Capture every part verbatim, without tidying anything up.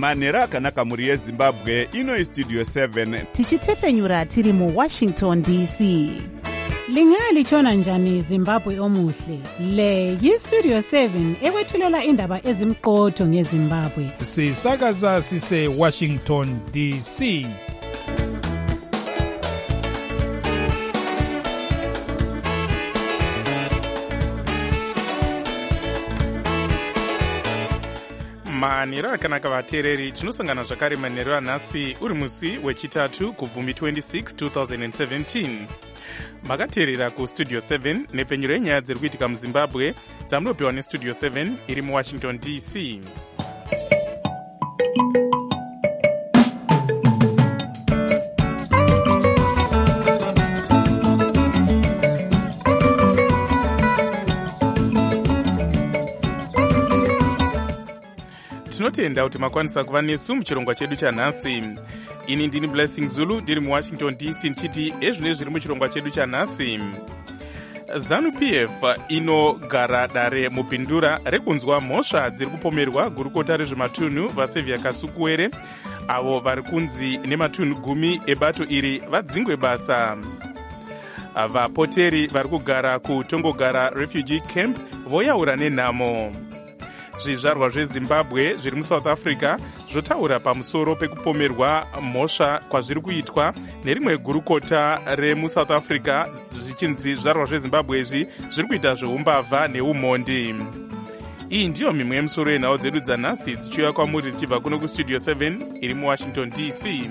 manhero akanaka mhuri yezimbabwe. Ino Studio seven tichitefenyura tiri muWashington D C. Lingalitshona njani Zimbabwe omuhle? Le yiStudio seven ekwethulela indaba ezimqotho ngeZimbabwe. Sisakaza sise Washington D C. manhero akanaka vateereri, tinosangana zvakare manhero anhasi uri musi wechitatu kubvumi twenty-six twenty seventeen. makateerera kustudio seven nepfenyuro yenyaya dziri kuitika muzimbabwe dzamunopiwa nestudio seven iri muwashington D C. tinotenda kuti makwanisa kuva nesu muchirongwa chedu chanhasi. Ini ndini Blessing Zulu ndiri muwashington D C ndichiti ezvine zviri muchirongwa chedu chanhasi. ZANU P F inogara dare mubhindura rekunzwa mhosva dziri kupomerwa gurukota rezvematunhu vaSevia Kasukuwere, avo vari kunzi nematunhu gumi ebato iri vadzingwe basa. Vapoteri vari kugara kutongogara refugee camp voyaura nenhamo. Zvizvarwa zveZimbabwe zviri muSouth Africa zvotaura pamusoro pekupomerwa mhosva kwazviri kuitwa nerimwe gurukota remuSouth Africa zvichinzi zvizvarwa zveZimbabwe izvi zviri kuita zveumbavha neumhondi. Iyi ndiyo mimwe yemusoro yenhau dzedu dzanhasi dzichiuya kwamuri dzichibva kuno kustudio seven iri muWashington D C.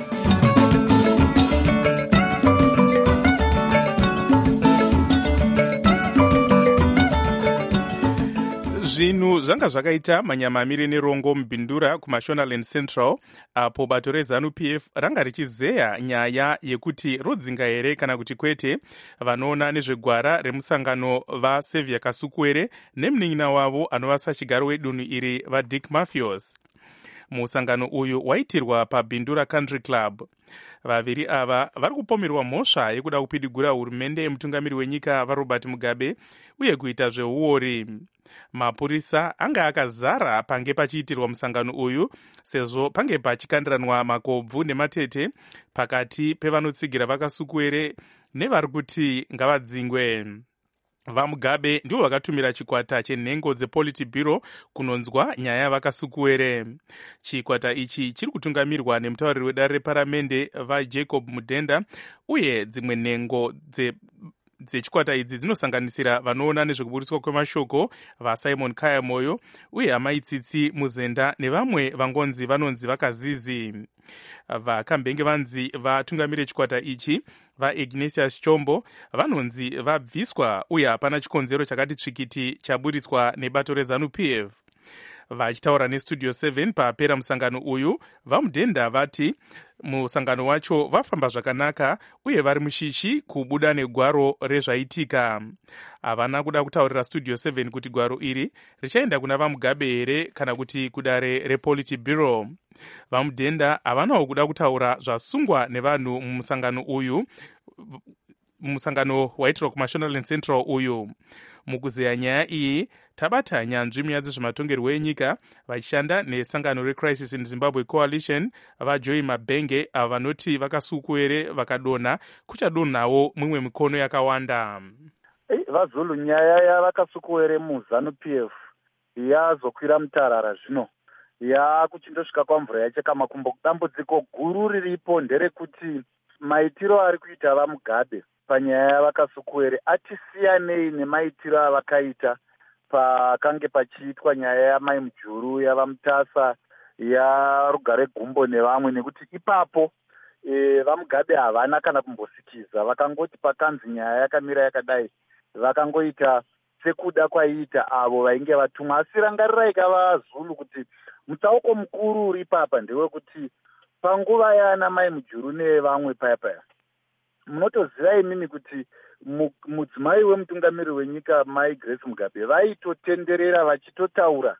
Zvinhu zvanga zvakaita manyamamiri nerongo mubhindura kuMashonaland Central, apo bato reZANU P F ranga richizeya nyaya yekuti rodzinga here kana kuti kwete vanoona nezvegwara remusangano vaSevia Kasukuwere nemunin'ina wavo anova sachigaro wedunhu iri vaDick Mafios. Musangano uyu waitirwa paBhindura Country Club. Vaviri ava vari kupomerwa mhosva yekuda kupidigura hurumende yemutungamiri wenyika vaRobert Mugabe uye kuita zveuori. Mapurisa anga akazara pange pachiitirwa musangano uyu sezvo pange pachikandiranwa makobvu nematete pakati pevanotsigira vaKasukuwere nevari kuti ngavadzingwe. VaMugabe ndivo vakatumira chikwata chenhengo dzePolitburo kunonzwa nyaya yavaKasukuwere. Chikwata ichi chiri kutungamirwa nemutauriri wedare reparamende vaJacob Mudenda uye dzimwe nhengo dze dzechikwata idzi dzinosanganisira vanoona nezvekuburiswa kwemashoko vaSimon Kaya Moyo uye Amaitsitsi Muzenda nevamwe vangonzi vanonzi vakazizi. Vakambenge vanzi vatungamire chikwata ichi vaIgnatius Chombo vanonzi vabviswa uye hapana chikonzero chakati tsvikiti chaburitswa nebato reZANU P F. Vachitaura nestudio seven papera musangano uyu, vaMudenda vati musangano wacho vafamba zvakanaka uye vari mushishi kubuda negwaro rezvaitika. Havana kuda kutaurira studio seven kuti gwaro iri richaenda kuna vaMugabe here kana kuti kudare rePolitburo. VaMudenda havanawo kuda kutaura zvasungwa nevanhu mumusangano uyu, mumusangano waitirwa kuMashonaland Central uyu. Mukuzeya nyaya iyi tabata nyanzvi munyaya dzezvematongerwo enyika vachishanda nesangano reCrisis in Zimbabwe Coalition vaJoy Mabenge ava vanoti vaKasukuwere vakadonha kuchadonhawo mimwe mikono yakawanda. VaZulu, nyaya yavaKasukuwere muZANU P F yazokwira mutarara zvino yakuchindosvika kwamvura yacheka makumbo. Dambudziko guru riripo nderekuti maitiro ari kuita vaMugabe panyaya yavaKasukuwere atisiyanei nemaitiro avakaita pakange pachiitwa nyaya yamai Mujuru, yavaMutasa, yaRugare Gumbo nevamwe, nekuti ipapo e, vaMugabe havana kana kumbosikiza. Vakangoti pakanzi nyaya yakamira yakadai vakangoita sekuda kwaiita avo vainge vatumwa. Asi rangarirai kavaZulu kuti mutsauko mukuru uri papa ndewekuti panguva yana mai Mujuru nevamwe paya paya munotoziva imimi kuti mudzimai wemutungamiri wenyika mai Grace Mugabe vaitotenderera vachitotaura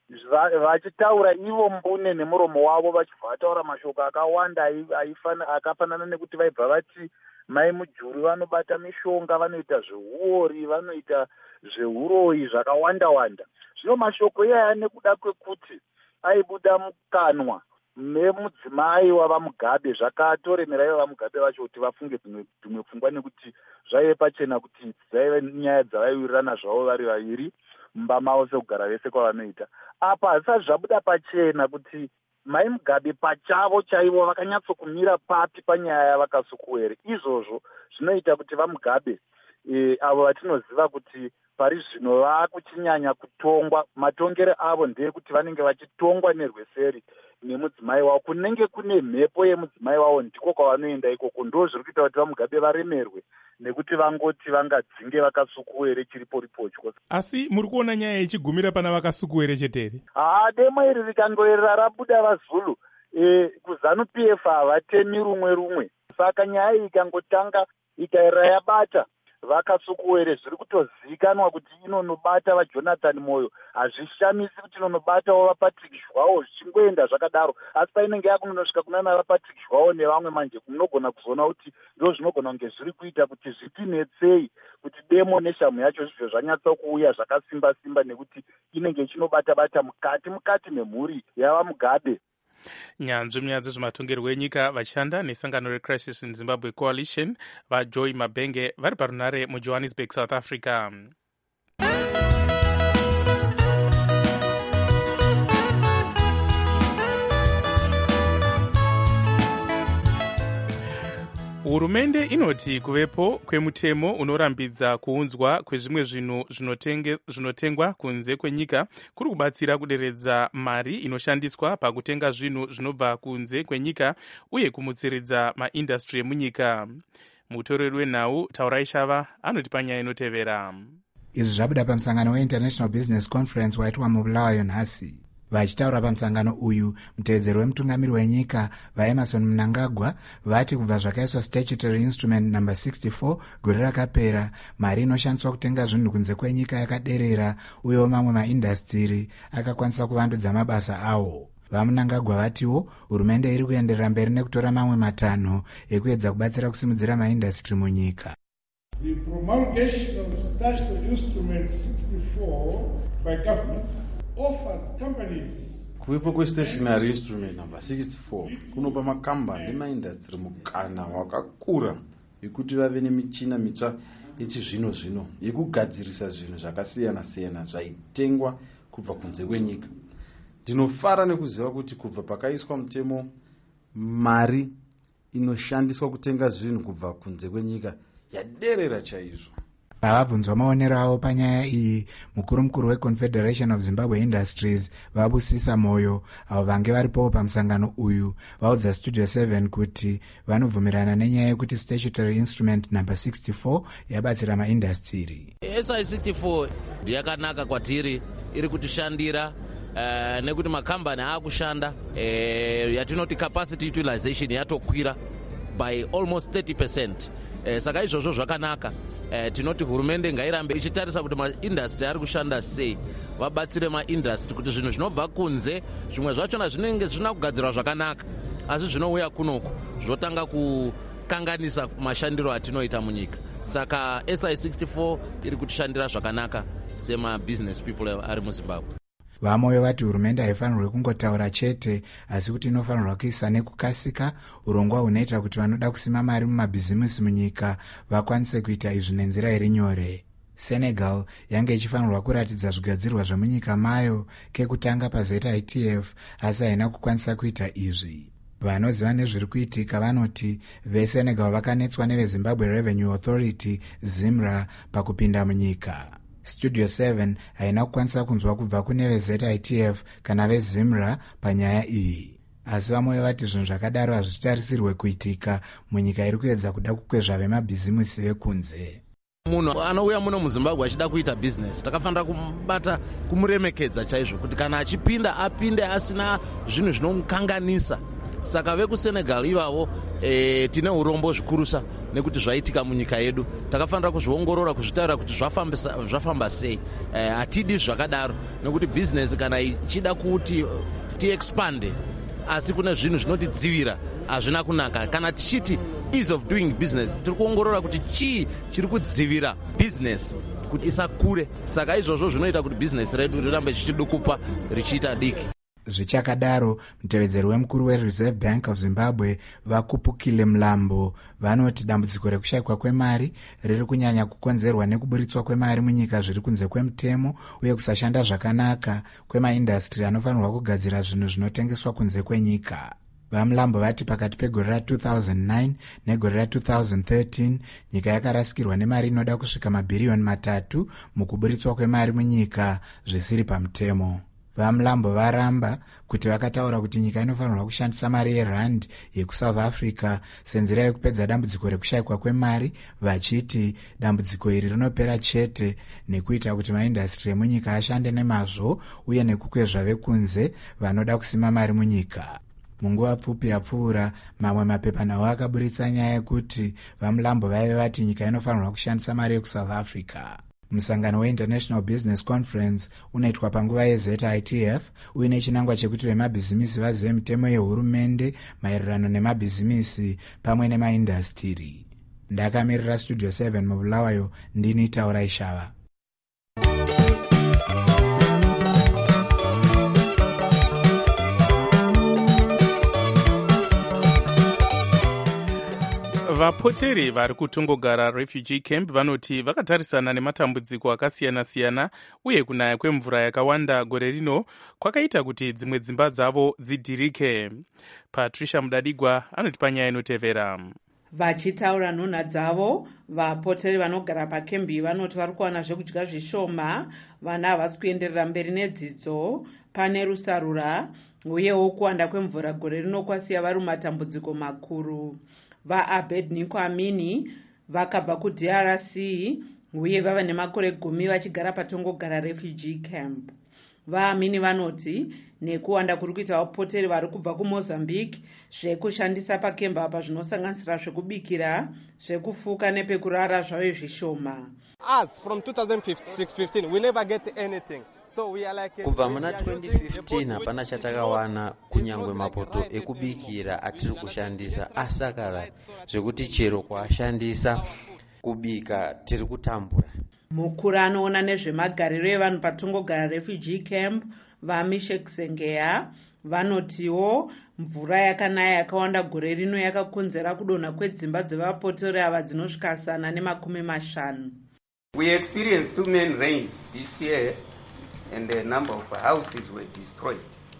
vachitaura ivo mbune nemuromo wavo vachibva vataura mashoko akawanda akafanana nekuti vaibva vati mai Mujuru vanobata mishonga, vanoita zveuori, vanoita zveuroyi zvakawanda wanda. Zvino mashoko iyaya nekuda kwekuti aibuda mukanwa memudzimai wavamugabe zvakatoremera ivo vamugabe vacho kuti vafunge dzimwe pfungwa nekuti zvaive pachena kuti dzaive nyaya dzavaiwirirana zvavo vari vaviri mumba mavo sekugara vese kwavanoita. Apa hazvisati zvabuda pachena kuti mai mugabe pachavo chaivo vakanyatsokumira papi panyaya yavakasukuwere. Izvozvo zvinoita kuti vamugabe e, avo vatinoziva kuti pari zvino vakuchinyanya kutongwa. Matongere avo ndeyekuti vanenge vachitongwa nerweseri nemudzimai wavo, kunenge kune mhepo yemudzimai wavo ndiko kwavanoenda ikoko. Ndo zviri kuita kuti vamugabe varemerwe nekuti vangoti vangadzinge vakasukuwere chiripo ripocho. Asi muri kuona nyaya ichigumira pana vakasukuwere chetere? Haa, demo iri rikangoerera rabuda vaZulu e, kuzanu P F havatemi rumwe rumwe. Saka nyaya iyi ikangotanga ikaerera yabata vakasukuwere, zviri kutozikanwa kuti inonobata vaJonathan Moyo. Hazvishamisi kuti inonobatawo vaPatrick Zhwawo zvichingoenda zvakadaro, asi painenge yakunonosvika kunana vaPatrick Zhwawo nevamwe manje munogona kuzoona kuti ndo zvinogona kunge zviri kuita kuti zvitinetsei kuti demo neshamu yacho zvibve zvanyatsa kuuya zvakasimba simba, nekuti inenge ichinobata bata mukati mukati memhuri yavamugabe. Nyanzvi munyaya dzezvematongerwo enyika vachishanda nesangano reCrisis in Zimbabwe Coalition vaJoy Mabhenge vari parunare muJohannesburg, South Africa. Hurumende inoti kuvepo kwemutemo unorambidza kuunzwa kwezvimwe zvinhu zvinotengwa kunze kwenyika kuri kubatsira kuderedza mari inoshandiswa pakutenga zvinhu zvinobva kunze kwenyika uye kumutsiridza maindastri emunyika. Mutoreri wenhau Taurai Shava anoti panyaya inotevera. Izvi zvabuda pamusangano weInternational Business Conference waitwa muBulawayo nhasi. Vachitaura pamusangano uyu, mutevedzeri wemutungamiri wenyika vaEmerson Mnangagwa vati kubva zvakaiswa statutory instrument number sixty-four gore rakapera, mari inoshandiswa kutenga zvinhu kunze kwenyika yakaderera uyewo mamwe maindastiri akakwanisa kuvandudza mabasa awo. VaMnangagwa vatiwo hurumende iri kuenderera mberi nekutora mamwe matanho ekuedza kubatsira kusimudzira maindastri munyika. The promulgation of statutory instrument sixty-four by government offers companies. Kuvepo kwestationary instrument number sixty-four kunopa makambani nemaindastri mukana wakakura yekuti vave nemichina mitsva yechizvino zvino yekugadzirisa zvinhu zvakasiyana siyana zvaitengwa kubva kunze kwenyika. Ndinofara nekuziva kuti kubva pakaiswa mutemo, mari inoshandiswa kutenga zvinhu kubva kunze kwenyika yaderera chaizvo. Pavabvunzwa maonero avo panyaya iyi, mukuru mukuru weConfederation of Zimbabwe Industries Vabusisa Moyo, avo vange varipowo pamusangano uyu, vaudza Studio seven kuti vanobvumirana nenyaya yekuti statutory instrument number sixty-four yabatsira maindastiri. S I sixty-four yakanaka kwatiri, iri kutishandira uh, nekuti makambani aakushanda uh, yatinoti capacity utilization yatokwira by almost thirty percent. Eh, saka izvozvo zvakanaka. Eh, tinoti hurumende ngairambe ichitarisa kuti maindastri ari kushanda sei, vabatsire maindastri kuti zvinhu zvinobva kunze zvimwe zvachona zvinenge zvisina kugadzirwa zvakanaka, asi zvinouya kunoku zvotanga kukanganisa mashandiro atinoita munyika. Saka S I sixty-four iri kutishandira zvakanaka sema business people ari muZimbabwe. Vamoyo vati hurumende haifanirwe kungotaura chete, asi kuti inofanirwa kuisa nekukasika urongwa hunoita kuti vanoda kusima mari mumabhizimusi munyika vakwanise kuita izvi nenzira iri nyore. Senegal yange ichifanirwa kuratidza zvigadzirwa zvemunyika mayo kekutanga paZ I T F, asi haina kukwanisa kuita izvi. Vanoziva nezviri kuitika vanoti veSenegal vakanetswa neveZimbabwe Revenue Authority ZIMRA pakupinda munyika. Studio seven haina kukwanisa kunzwa kubva kune veZ I T F kana veZIMRA panyaya iyi. Asi vamwe vati zvinhu zvakadaro hazvitarisirwe kuitika munyika iri kuedza kuda kukwezva vemabhizimusi vekunze. Munhu anouya muno muZimbabwe achida kuita business, takafanira kubata kumuremekedza chaizvo kuti kana achipinda apinde asina zvinhu zvinomukanganisa. Saka vekuSenegal ivavo e, tine urombo zvikurusa nekuti zvaitika munyika yedu. Takafanira kuzviongorora, kuzvitaura kuti zvafamba zvafamba sei. E, atidi zvakadaro nekuti business kana ichida kuti ti expand asi kuna zvinhu zvinotidzivira hazvina kunaka. Kana tichiti ease of doing business, tiri kuongorora kuti chii chiri kudzivira business kuti isakure. Saka izvozvo zvinoita kuti business redu rirambe richidukupa richiita diki. Zvichakadaro, mutevedzeri wemukuru wereserve bank of Zimbabwe Vakupukile Mlambo vanoti dambudziko rekushayikwa kwemari riri kunyanya kukonzerwa nekuburitswa kwemari munyika zviri kunze kwemutemo uye kusashanda zvakanaka kwemaindastri anofanirwa kugadzira zvinhu zvinotengeswa kunze kwenyika. VaMlambo vati pakati pegore ra two thousand nine negore ra two thousand thirteen nyika yakarasikirwa nemari inoda kusvika mabhiriyoni matatu mukuburitswa kwemari munyika zvisiri pamutemo. VaMlambo varamba kuti vakataura kuti nyika inofanirwa kushandisa mari yerand yekuSouth Africa senzira yekupedza dambudziko rekushayikwa kwemari, vachiti dambudziko iri rinopera chete nekuita kuti maindastri emunyika ashande nemazvo uye nekukwezva vekunze vanoda kusima mari munyika. Munguva pfupi yapfuura, mamwe mapepanhau akaburitsa nyaya yekuti VaMlambo vaive vati nyika inofanirwa kushandisa mari yekuSouth Africa. Musangano weInternational Business Conference unoitwa panguva yeZ I T F uine chinangwa chekuti vemabhizimisi vazive mitemo yehurumende maererano nemabhizimisi pamwe nemaindastiri. Ndakamirira Studio seven mubulawayo, ndini Taura Ishava. Vapoteri vari kutongogara refugee camp vanoti vakatarisana nematambudziko akasiyana-siyana uye kunaya kwemvura yakawanda gore rino kwakaita kuti dzimwe dzimba dzavo dzidhirike. Patricia Mudadigwa anoti panyaya inotevera. Vachitaura nhunha dzavo, vapoteri vanogara pakembi vanoti vari kuwana zvekudya zvishoma, vana havasi kuenderera mberi nedzidzo, pane rusarura uyewo kuwanda kwemvura gore rino kwasiya vari mumatambudziko makuru. VaAbednego Amini vakabva kuD R C uye vava nemakore gumi vachigara patongogara refugee camp. VaAmini vanoti nekuwanda kuri kuita vapoteri vari kubva kuMozambique zvekushandisa pakemba apa zvinosanganisira zvekubikira, zvekufuka nepekurara zvave zvishoma. Us from two thousand fifteen we never get anything. So we are like kubva muna twenty fifteen hapana chatakawana kunyangwe mapoto ekubikira atiri kushandisa, asakara zvekuti chero kwashandisa kubika tiri kutambura. Mukuru anoona nezvemagariro evanhu patongogara refugee camp vaMishek Sengeya vanotiwo mvura yakanaya yakawanda gore rino yakakonzera kudonha kwedzimba dzevapoteri ava dzinosvika zana nemakumi mashanu. We experienced two main rains this year and a number of houses were destroyed.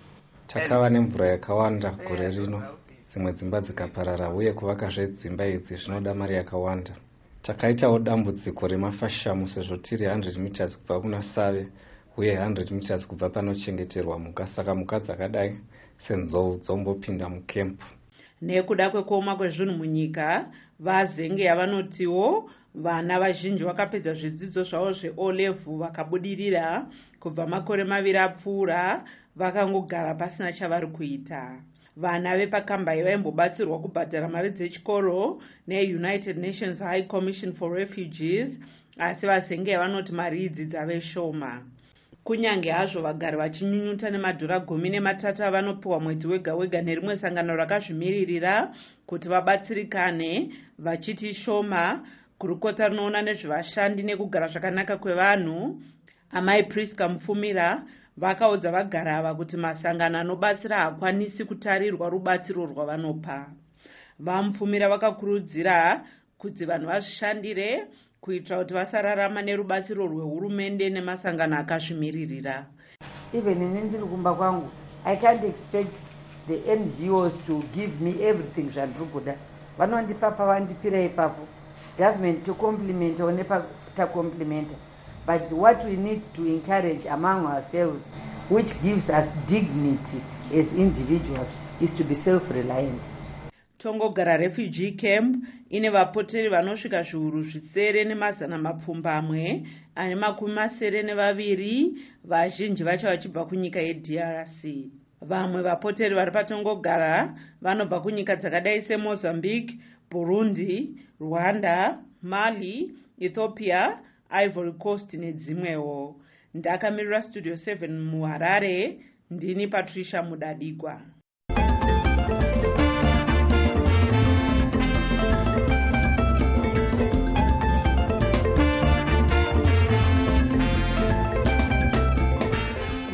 Takava nemvura yakawanda gore rino, dzimwe dzimba dzikaparara uye kuvakazve dzimba idzi zvinoda mari yakawanda. Takaitawo dambudziko remafashamu sezvo tiri one hundred meters kubva kuna Save uye one hundred meters kubva panochengeterwa mhuka, saka mhuka dzakadai senzou dzombopinda mukempu. Nekuda kwekuoma kwezvinhu munyika, vaZengeya vanotiwo vana vazhinji vakapedza zvidzidzo zvavo zveO level vakabudirira kubva makore maviri apfuura vakangogara pasina chavari kuita. Vana vepakambai vaimbobatsirwa kubhadhara mari dzechikoro neUnited Nations High Commission for Refugees, asi vaZengeya vanoti mari idzi dzave shoma. Kunyange hazvo vagari vachinyunyuta nemadhora gumi nematatu vanopiwa mwedzi wega wega nerimwe sangano rakazvimiririra kuti vabatsirikane, vachiti shoma. Kurukota rinoona nezvevashandi nekugara zvakanaka kwevanhu Amai Priska Mufumira vakaudza vagara ava kuti masangano anobatsira hakwanisi kutarirwa rubatsiro rwavanopa. VaMufumira vakakurudzira kuti vanhu vazvishandire kuitira kuti vasararama nerubatsiro rwehurumende nemasangano akazvimiririra. Even in ndiri kumba kwangu, I can't expect the N G Os to give me everything zvandiri kuda. Vanondipa pavandipira ipapo. Government to complement or nepa ta complement. But what we need to encourage among ourselves, which gives us dignity as individuals, is to be self-reliant. Tongogara refugee camp ine vapoteri vanosvika zviuru zvisere nemazana mapfumbamwe ane makumi masere nevaviri, vazhinji vacho vachibva kunyika yeD R C. Vamwe vapoteri vari patongogara vanobva kunyika dzakadai seMozambique, Burundi, Rwanda, Mali, Ethiopia, Ivory Coast nedzimwewo. Ndakamirira Studio seven muHarare, ndini Patricia Mudadigwa.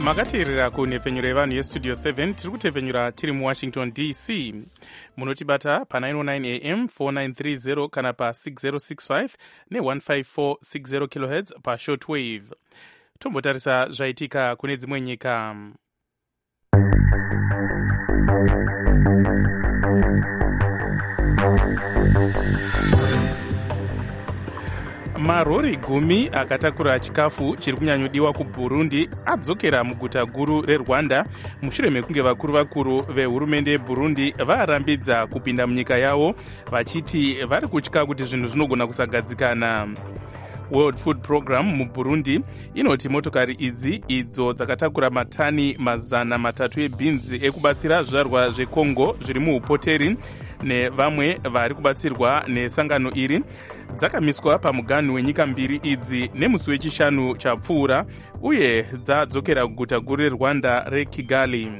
makateerera kunhepfenyuro yevanhu yestudio seven tiri kutepfenyura tiri muwashington D C. Munotibata pa nine oh nine A M four nine three zero kana pa six zero six five ne one five four six zero kilohertz pa shortwave. Tombotarisa zvaitika kune dzimwe nyika. Marori gumi akatakura chikafu chiri kunyanyodiwa kuBurundi adzokera muguta guru reRwanda mushure mekunge vakuru vakuru vehurumende yeBurundi varambidza kupinda munyika yavo vachiti vari kutya kuti zvinhu zvinogona kusagadzikana. World Food Program muBurundi inoti motokari idzi idzo dzakatakura matani mazana matatu ebhinzi ekubatsira zvizvarwa zveCongo zviri muupoteri nevamwe vari kubatsirwa nesangano iri dzakamiswa pamuganhu wenyika mbiri idzi nemusi wechishanu chapfuura uye dzadzokera kuguta guru reRwanda reKigali.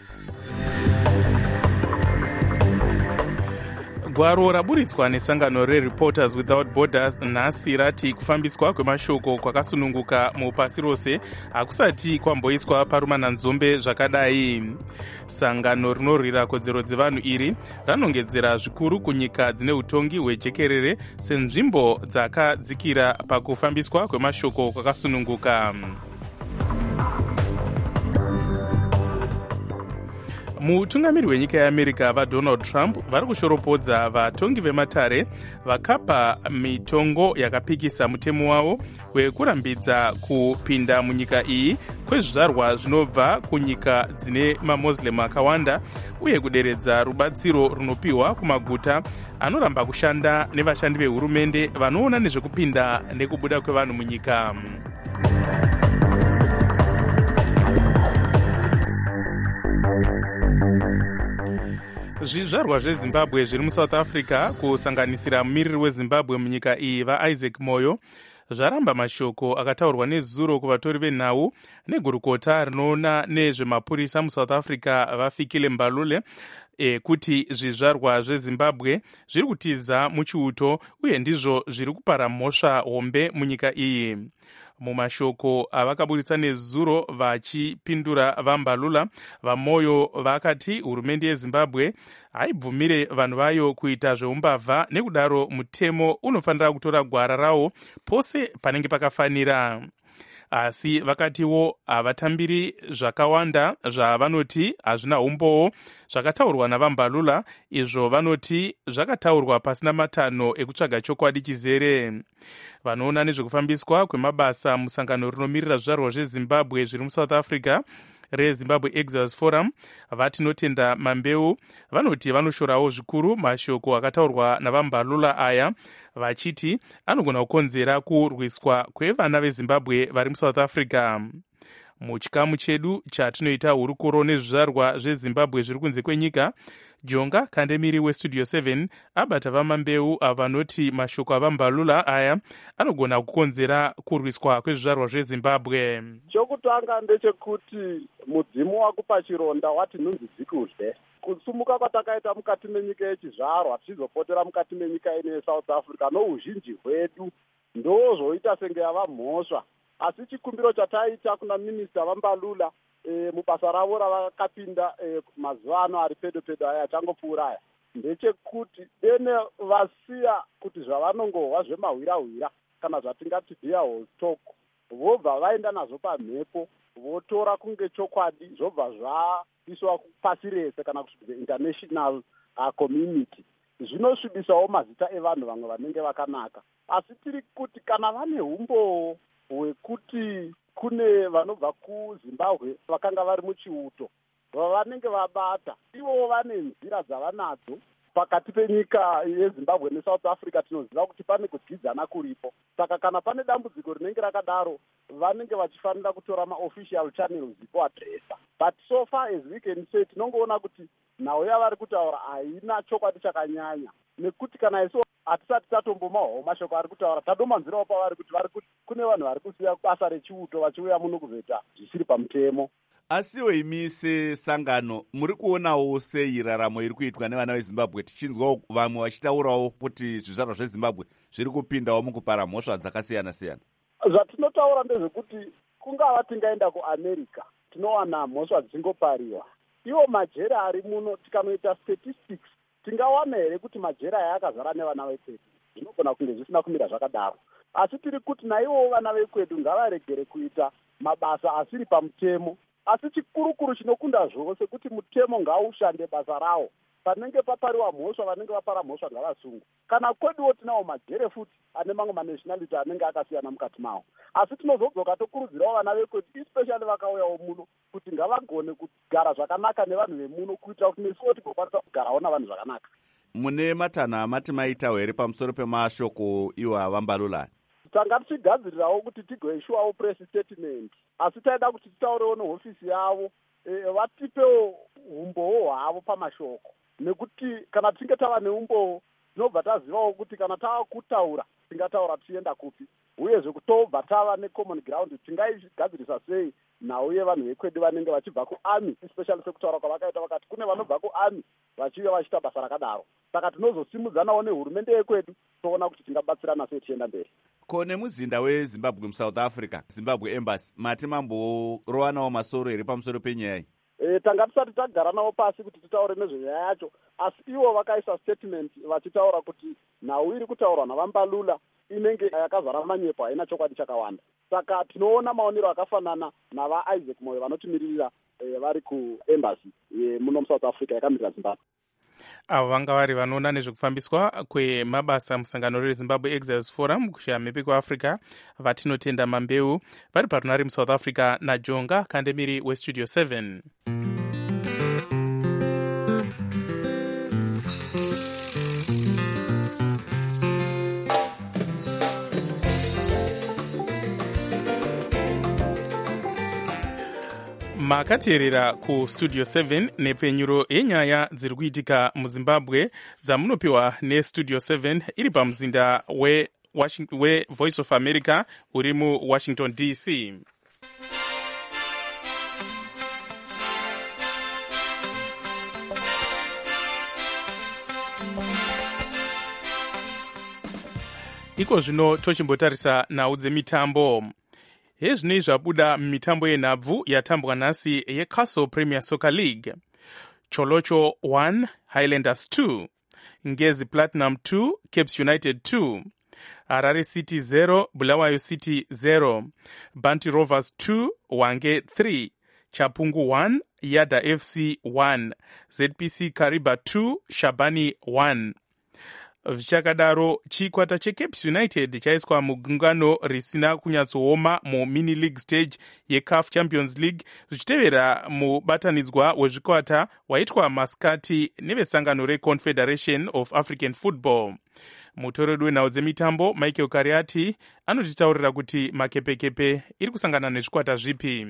Gwaro raburitswa nesangano reReporters Without Borders nhasi rati kufambiswa kwemashoko kwakasununguka mupasi rose hakusati kwamboiswa parumananzombe zvakadai. Sangano rinorwira kodzero dzevanhu iri ranongedzera zvikuru kunyika dzine utongi hwejekerere senzvimbo dzakadzikira pakufambiswa kwemashoko kwakasununguka. Mutungamiri wenyika yeAmerica vaDonald Trump vari kushoropodza vatongi vematare vakapa mitongo yakapikisa mutemo wavo wekurambidza kupinda munyika iyi kwezvizvarwa zvinobva kunyika dzine maMuslim akawanda uye kuderedza rubatsiro runopiwa kumaguta anoramba kushanda nevashandi vehurumende vanoona nezvekupinda nekubuda kwevanhu munyika. Zvizvarwa zveZimbabwe zviri muSouth Africa kusanganisira mumiriri weZimbabwe munyika iyi vaIsaac Moyo zvaramba mashoko akataurwa nezuro kuvatori venhau negurukota rinoona nezvemapurisa muSouth Africa vaFikile Mbalule e, kuti zvizvarwa zveZimbabwe zviri kutiza muchiuto uye ndizvo zviri kupara mhosva hombe munyika iyi. Mumashoko avakaburitsa nezuro vachipindura vaMbalula vaMoyo vakati hurumende yeZimbabwe haibvumire vanhu vayo kuita zveumbavha nekudaro mutemo unofanira kutora gwara rawo pose panenge pakafanira. Asi vakatiwo havatambiri zvakawanda zvavanoti hazvina umbowo zvakataurwa navaMbalula, izvo vanoti zvakataurwa pasina matanho ekutsvaga chokwadi chizere. Vanoona nezvekufambiswa kwemabasa musangano rinomirira zvizvarwa zveZimbabwe zviri muSouth Africa reZimbabwe Exiles Forum vatinotenda mambeu vanoti vanoshorawo zvikuru mashoko akataurwa navaMbalula aya vachiti anogona kukonzera kurwiswa kwevana veZimbabwe vari muSouth Africa. Muchikamu chedu chatinoita hurukuro nezvizvarwa zveZimbabwe zviri kunze kwenyika, Jonga Kandemiri weStudio seven abata vamambeu avanoti mashoko avaMbalula aya anogona kukonzera kurwiswa kwezvizvarwa zveZimbabwe. Chokutanga ndechekuti mudzimu wakupa chironda wati nhunzi dzikudle. Kusumuka kwatakaita mukati menyika yechizvarwa tichizopotera mukati menyika ine yeSouth Africa nouzhinji hwedu ndozvoita senge yava mhosva. Asi chikumbiro chataita kuna minista vaMbalula e, mubasa ravo ravakapinda e, mazuva ano ari pedo pedo aya achangopfuura aya ndechekuti dene vasiya kuti zvavanongohwa zvemahwirahwira kana zvatingati via holstock vobva vaenda nazvo pamhepo votora kunge chokwadi zvobva zvaiswa pasi rese kana kusvika international uh, community. Zvinosvibisawo mazita evanhu vamwe vanenge vakanaka, asi tiri kuti kana vane umbowo hwekuti kune vanobva kuZimbabwe vakanga vari muchiuto vavanenge vabata, ivo vane nzira dzavanadzo pakati penyika yeZimbabwe neSouth Africa. Tinoziva kuti pane kudyidzana kuripo, saka kana pane dambudziko rinenge rakadaro vanenge vachifanira kutora maofficial channels kuadresa. But so far as we can say tinongoona kuti nhau yavari kutaura haina chokwadi chakanyanya, nekuti kana iso hatisati tatombomaho mashoko ari kutaura tadomanzirawo pavari kuti vari kuti kune vanhu vari kusiya basa rechiuto vachiuya muno kuzoita zvisiri pamutemo. Asiwo imi sesangano muri kuonawo sei raramo iri kuitwa nevana veZimbabwe, tichinzwawo vamwe vachitaurawo kuti zvizvarwa zveZimbabwe zviri kupindawo mukupara mhosva dzakasiyana siyana? Zvatinotaura ndezvekuti kungava tingaenda kuAmerica tinowana mhosva dzingopariwa. Iwo majera ari muno tikanoita statistics tingawana here kuti majera aya akazara nevana vekwedu. Zvinogona kunge zvisina kumira zvakadaro. Asi tiri kuti naivo vana vekwedu ngavaregere kuita mabasa asiri pamutemo. Asi chikurukuru chinokunda zvose kuti mutemo ngaushande basa rawo. Panenge papariwa mhosva vanenge vapara mhosva ngavasungwe. Kana kweduwo tinawo magere futi ane mamwe manationality anenge akasiyana mukati mawo. Asi tinozodzoka tokurudzirawo vana vekwedu especially vakauyawo muno kuti ngavagone kugara zvakanaka nevanhu vemuno kuitira kuti nesuwo tigokwanisa kugarawo navanhu zvakanaka. Mune matanho amati maitawo here pamusoro pemashoko iwo avambalula? Tanga tichigadzirirawo kuti tigoishuwawo press statement, asi taida kuti titaurewo nehofisi yavo e, vatipewo umbowo hwavo pamashoko, nekuti kana tinge tava neumbowo tinobva tazivawo kuti kana tava kutaura tingataura tichienda kupi, uyezve kutobva tava necommon ground tingaigadzirisa sei nauye vanhu vekwedu vanenge vachibva kuarmy, especially sekutaura kwavakaita vakati kune vanobva kuarmy vachiuya vachiita basa rakadaro. Saka tinozosimudzanawo nehurumende yekwedu toona kuti tingabatsirana sei tichienda mberi. Ko nemuzinda weZimbabwe muSouth Africa, Zimbabwe Embassy, mati mamborowanawo masoro here pamusoro penyaya iyi? E, tanga tisati tagara navo pasi kuti titaure nezvenyaya yacho, asi ivo vakaisa statement vachitaura kuti nhau iri kutaurwa navambalula inenge yakazara manyepo, haina chokwadi chakawanda. Saka tinoona maonero akafanana navaIsaac Moyo vanotimiririra e, vari kuembassy e, muno muSouth Africa yakamirira Zimbabwe. Avo vanga vari vanoona nezvekufambiswa kwemabasa musangano reZimbabwe Exiles Forum kushamhepi kuAfrica vatinotenda Mambeu vari parunare muSouth Africa naJonga Kandemiri weStudio seven. Makateerera ku Studio seven nepfenyuro yenyaya dziri kuitika muZimbabwe dzamunopiwa neStudio seven iri pamuzinda we, we Voice of America uri muWashington D C. Iko zvino tochimbotarisa nhau dzemitambo. Hezvinei zvabuda mitambo yenhabvu yatambwa nhasi yeCastle Premier Soccer League. Cholocho one, Highlanders two, Ngezi Platinum two, Capes United two, Harare City zero, Bulawayo City zero, Bantu Rovers two, Wange three, Chapungu one, Yada F C one, Z P C Kariba two, Shabani one. Zvichakadaro chikwata cheCapes United chaiswa mugungano risina kunyatsooma mumini league stage yeC A F Champions League zvichitevera mubatanidzwa wezvikwata waitwa masikati nevesangano reConfederation of African Football. Mutoreri wenhau dzemitambo Michael Kariati anotitaurira kuti makepekepe iri kusangana nezvikwata zvipi.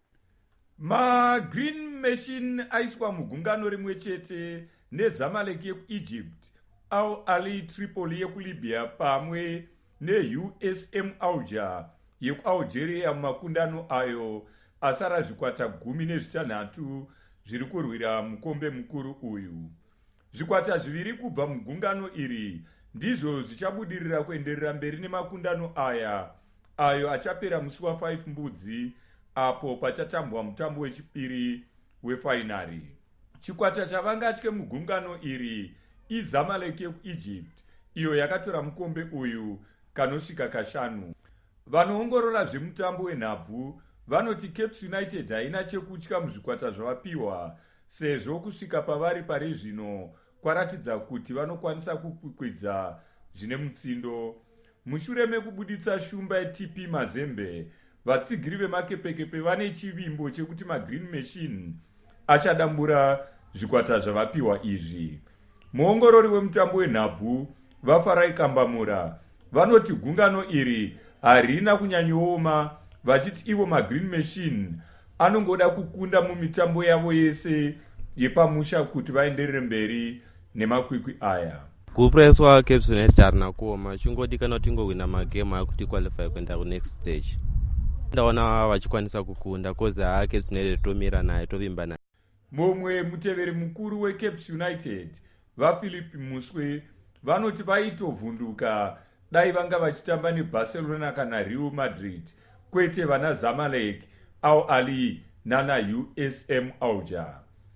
MaGreen Machine aiswa mugungano rimwe chete neZamalek yekuEgypt, Al Ali Tripoli yekulibya pamwe neU S M Alger yekualgeria mumakundano ayo asara zvikwata gumi nezvitanhatu zviri kurwira mukombe mukuru uyu. Zvikwata zviviri kubva mugungano iri ndizvo zvichabudirira kuenderera mberi nemakundano aya ayo achapera musi wa five mbudzi apo pachatambwa mutambo wechipiri wefainari. Chikwata chavangatye mugungano iri iZamalek yekuEgypt iyo yakatora mukombe uyu kanosvika kashanu. Vanoongorora zvemutambo wenhabvu vanoti Capes United haina chekutya muzvikwata zvavapiwa sezvo kusvika pavari pari zvino kwaratidza kuti vanokwanisa kukwikwidza zvine mutsindo. Mushure mekubuditsa shumba yeT P Mazembe, vatsigiri vemakepekepe vane chivimbo chekuti maGreen Machine achadambura zvikwata zvavapiwa izvi. Muongorori wemutambo wenhabvu vaFarai Kambamura vanoti gungano iri harina kunyanyooma, vachiti ivo maGreen Machine anongoda kukunda mumitambo yavo yese yepamusha kuti vaenderere mberi nemakwikwi aya. Kupuraiswa Capes United harina kuoma, chingodikana tingowina magemu akuti qualify kuenda kunext stage. Ndaona vachikwanisa kukunda kozi haa Capes United tomira naye tovimba naye. Mumwe muteveri mukuru weCapes United vaPhilip Muswe vanoti vaitovhunduka dai vanga vachitamba neBarcelona kana Real Madrid kwete vana Zamalek, Al Ali nana U S M Alger.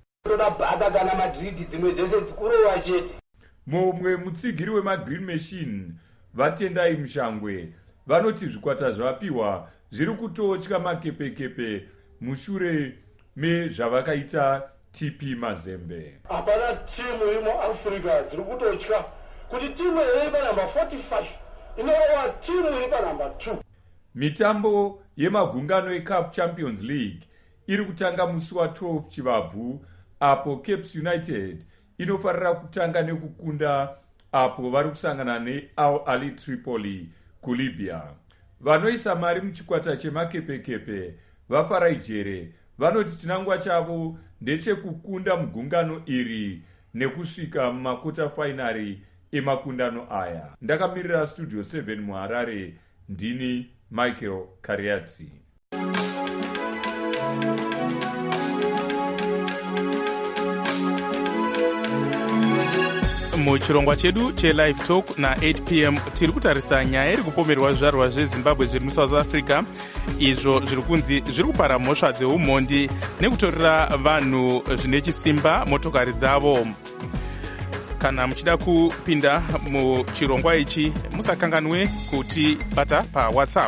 Momwe mutsigiri wemagreen machine vatendai mushangwe vanoti zvikwata zvapiwa zviri kutotya makepekepe mushure mezvavakaita T P Mazembe. Hapana timu iri muAfrica dziri kutotya kuti timu iri panamba forty-five inorova timu iri panamba two. Mitambo yemagungano eCup Champions League iri kutanga musi wa12 Chivabvu apo Cape United inofarira kutanga nekukunda apo vari kusangana neAl Ahly Tripoli kuLibya. Vanoisa mari muchikwata chemakepekepe vafarai jere vanoti chinangwa chavo ndechekukunda mugungano iri nekusvika mumakota finari emakundano aya. Ndakamirira Studio seven muHarare, ndini Michael Kariati. Muchirongwa chedu chelive talk na eight p m tiri kutarisa nyaya iri kupomerwa zvizvarwa zvezimbabwe zviri musouth africa izvo zviri kunzi zviri kupara mhosva dzeumhondi nekutorera vanhu zvine chisimba motokari dzavo. Kana muchida kupinda muchirongwa ichi musakanganwe kuti bata paWhatsApp.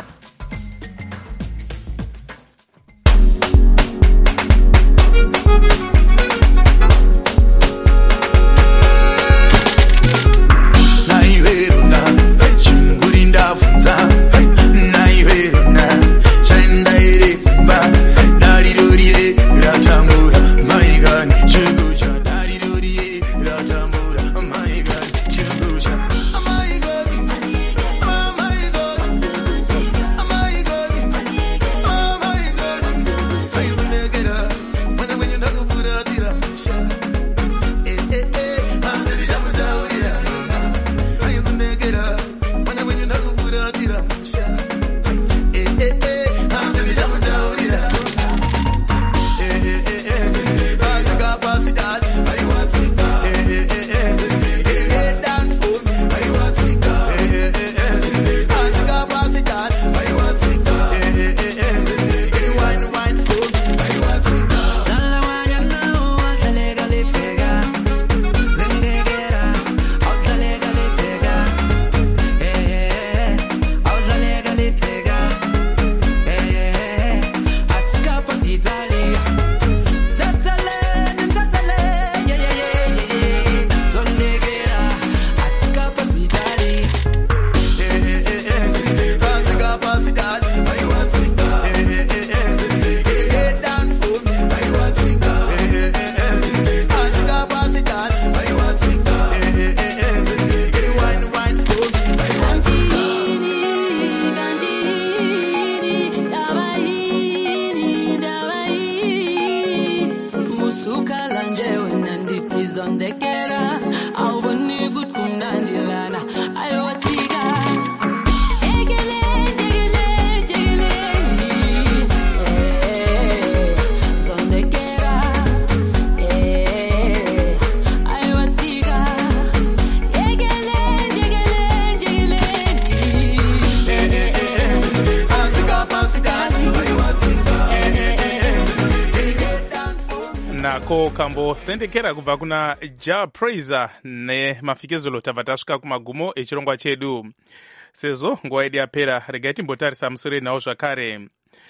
Ko kambo sendekera kubva kuna Ja Praiser nemafikezolo tabva tasvika kumagumo echirongwa chedu. Sezvo nguva yedu yapera, regai timbotarisa musoro nawo zvakare.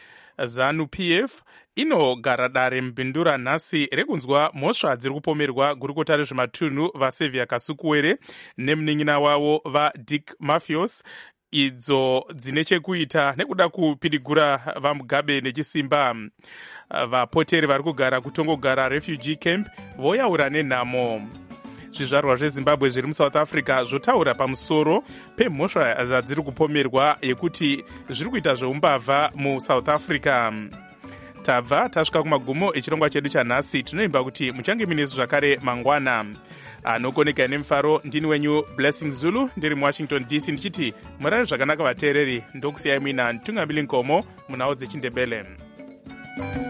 ZANU P F inogara dare mubhindura nhasi rekunzwa mhosva dziri kupomerwa gurukota rezvematunhu vaSevia Kasukuwere nemunin'ina wavo vaDick Mafios, idzo dzine chekuita nekuda kupidigura vaMugabe nechisimba. Vapoteri vari kugara kutongogara refugee camp voyaura nenhamo. Zvizvarwa zveZimbabwe zviri muSouth Africa zvotaura pamusoro pemhosva dzadziri kupomerwa yekuti zviri kuita zveumbavha muSouth Africa. Tabva tasvika kumagumo echirongwa chedu chanhasi. Tinoimba kuti muchange minesu zvakare mangwana. Anokoneka nemufaro ndini wenyu Blessing Zulu ndiri muWashington D C ndichiti murare zvakanaka vateereri, ndokusiyai muina Ntungamili Nkomo munhau dzechindebele.